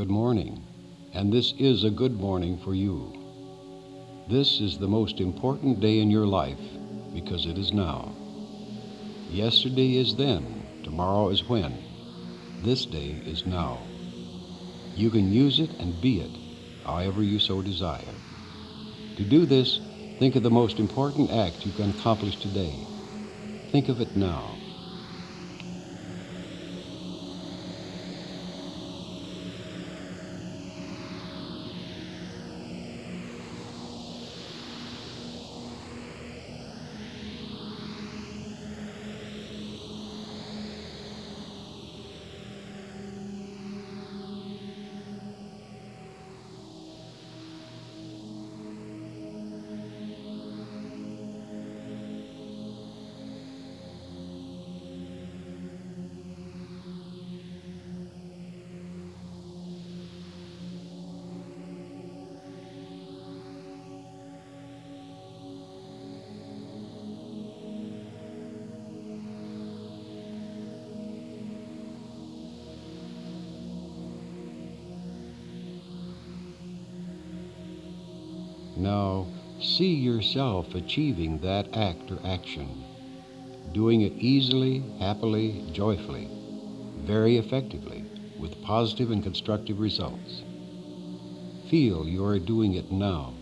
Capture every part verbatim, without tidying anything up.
good morning, and this is a good morning for you. This is the most important day in your life because it is now. Yesterday is then, tomorrow is when. This day is now. You can use it and be it, however you so desire. To do this, think of the most important act you can accomplish today. Think of it now. Now, see yourself achieving that act or action, doing it easily, happily, joyfully, very effectively, with positive and constructive results. Feel you are doing it now.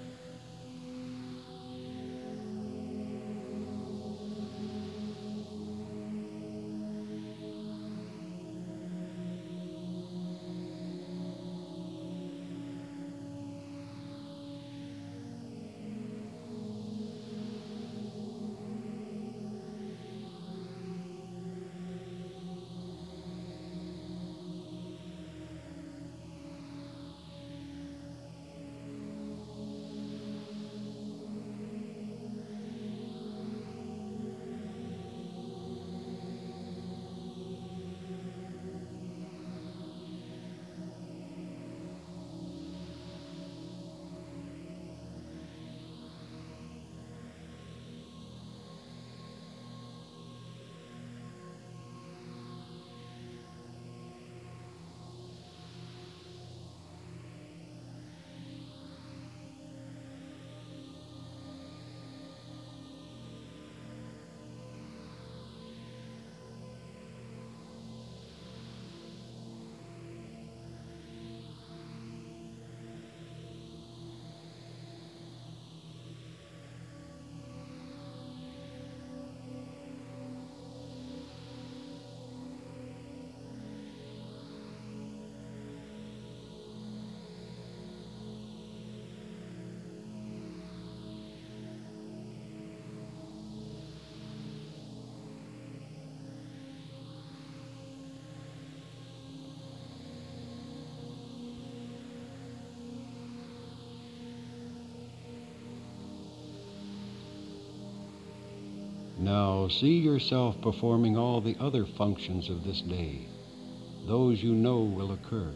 Now, see yourself performing all the other functions of this day, those you know will occur.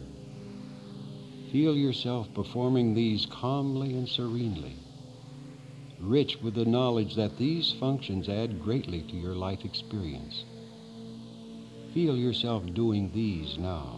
Feel yourself performing these calmly and serenely, rich with the knowledge that these functions add greatly to your life experience. Feel yourself doing these now.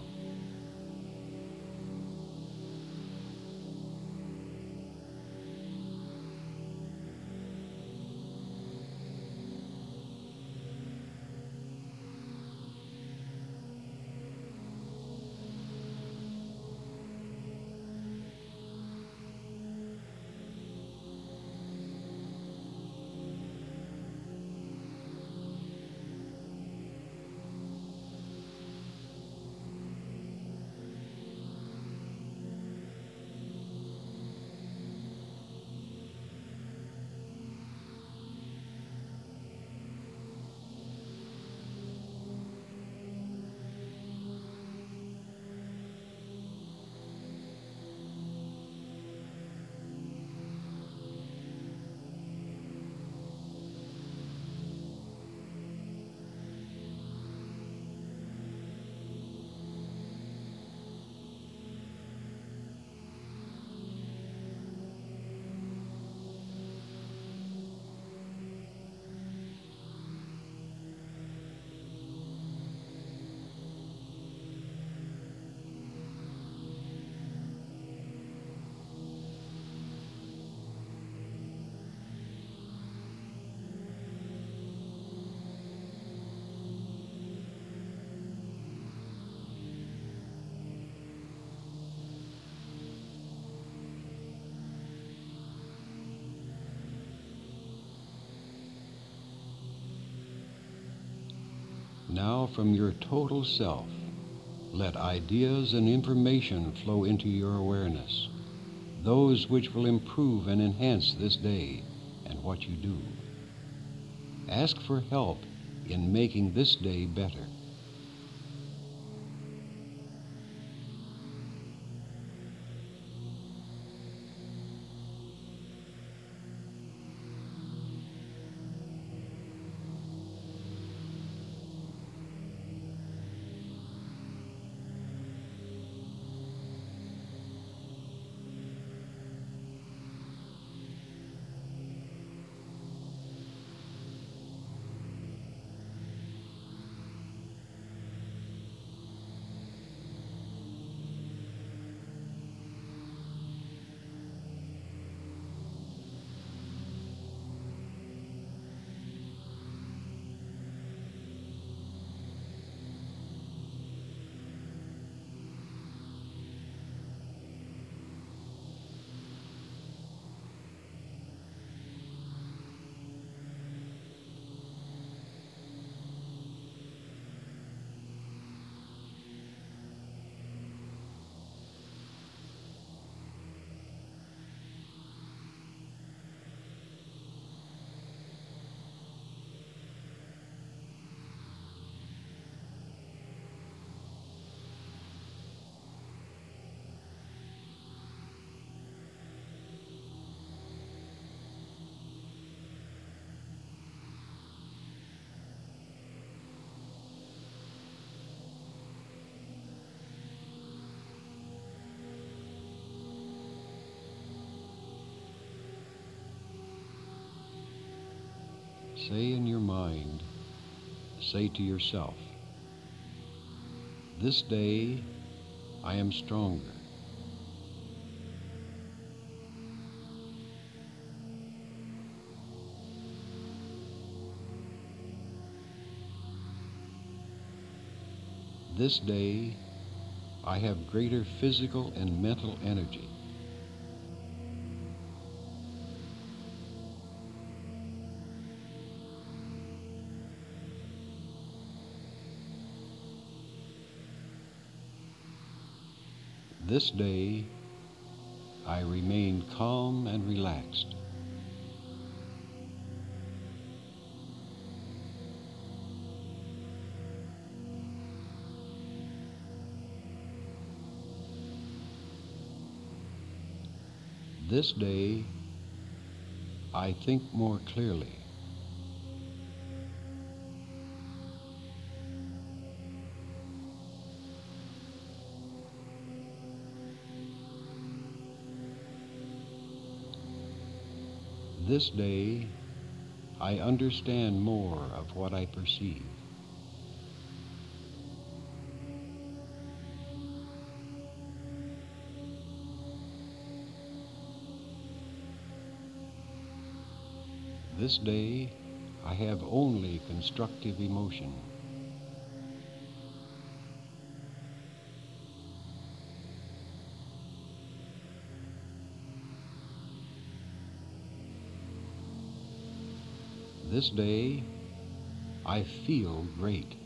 Now, from your total self, let ideas and information flow into your awareness, those which will improve and enhance this day and what you do. Ask for help in making this day better. Say in your mind, say to yourself, this day I am stronger. This day I have greater physical and mental energy. This day I remain calm and relaxed. This day I think more clearly. This day I understand more of what I perceive. This day I have only constructive emotion. This day I feel great.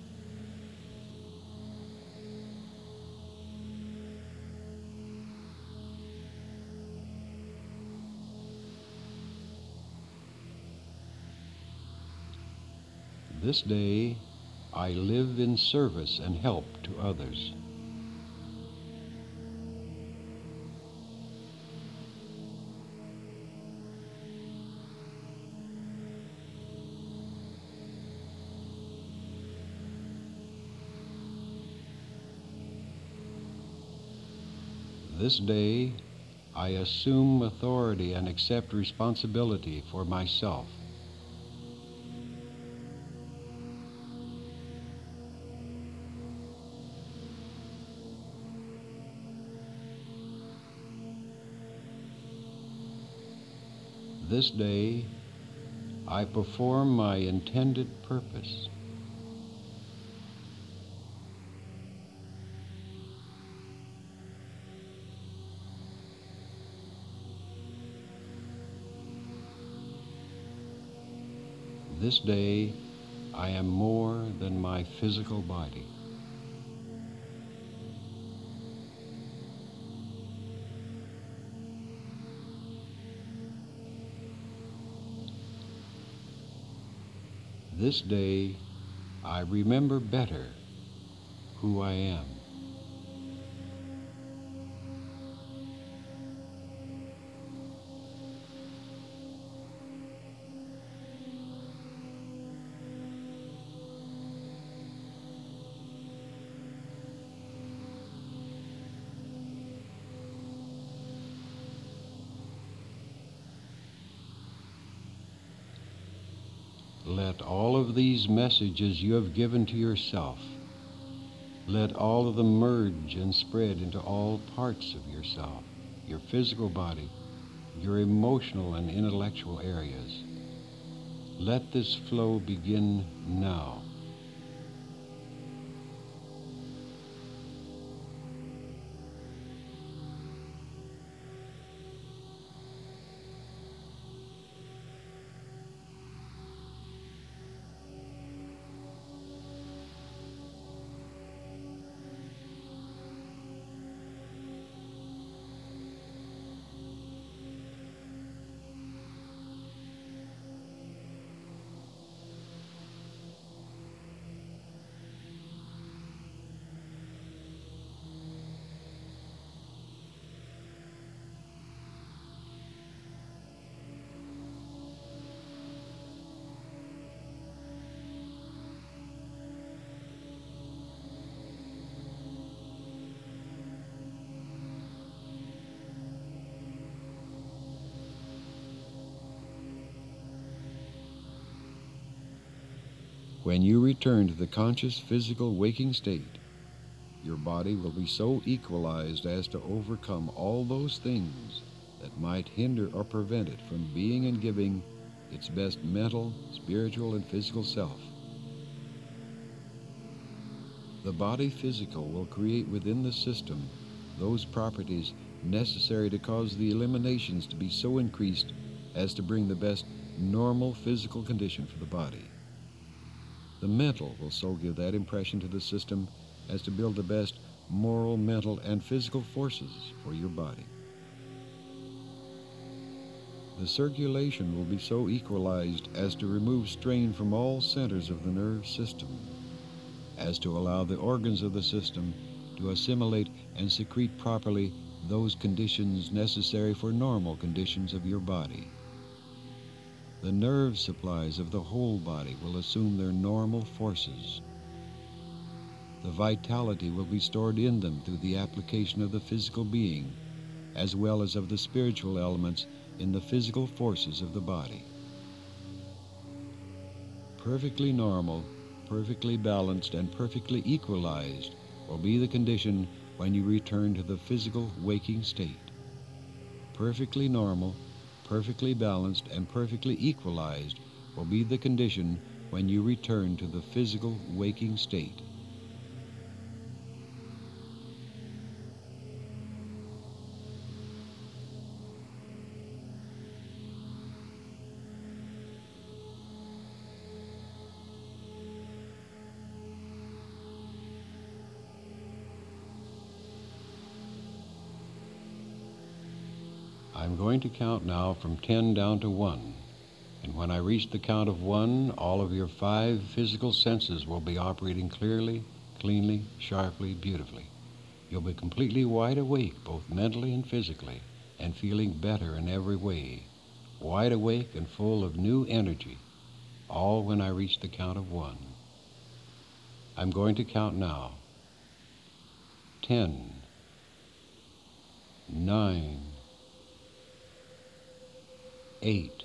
This day I live in service and help to others. This day I assume authority and accept responsibility for myself. This day I perform my intended purpose. This day I am more than my physical body. This day, I remember better who I am. Let all of these messages you have given to yourself, let all of them merge and spread into all parts of yourself, your physical body, your emotional and intellectual areas. Let this flow begin now. When you return to the conscious physical waking state, your body will be so equalized as to overcome all those things that might hinder or prevent it from being and giving its best mental, spiritual, and physical self. The body physical will create within the system those properties necessary to cause the eliminations to be so increased as to bring the best normal physical condition for the body. The mental will so give that impression to the system as to build the best moral, mental, and physical forces for your body. The circulation will be so equalized as to remove strain from all centers of the nerve system, as to allow the organs of the system to assimilate and secrete properly those conditions necessary for normal conditions of your body. The nerve supplies of the whole body will assume their normal forces. The vitality will be stored in them through the application of the physical being, as well as of the spiritual elements in the physical forces of the body. Perfectly normal, perfectly balanced, and perfectly equalized will be the condition when you return to the physical waking state. Perfectly normal, perfectly balanced, and perfectly equalized will be the condition when you return to the physical waking state. I'm going to count now from ten down to one. And when I reach the count of one, all of your five physical senses will be operating clearly, cleanly, sharply, beautifully. You'll be completely wide awake, both mentally and physically, and feeling better in every way. Wide awake and full of new energy, all when I reach the count of one. I'm going to count now. Ten, nine, eight,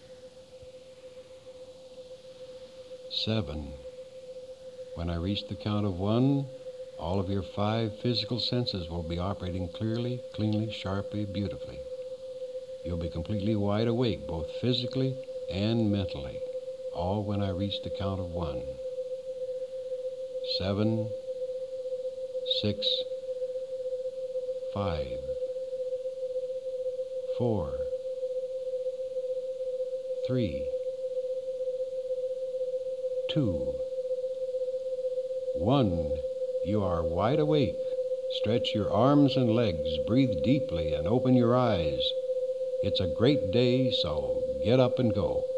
seven. When I reach the count of one, all of your five physical senses will be operating clearly, cleanly, sharply, beautifully. You'll be completely wide awake, both physically and mentally, all when I reach the count of one. Seven, six, five, four, three, two. One, you are wide awake. Stretch your arms and legs, breathe deeply, and open your eyes. It's a great day, so get up and go.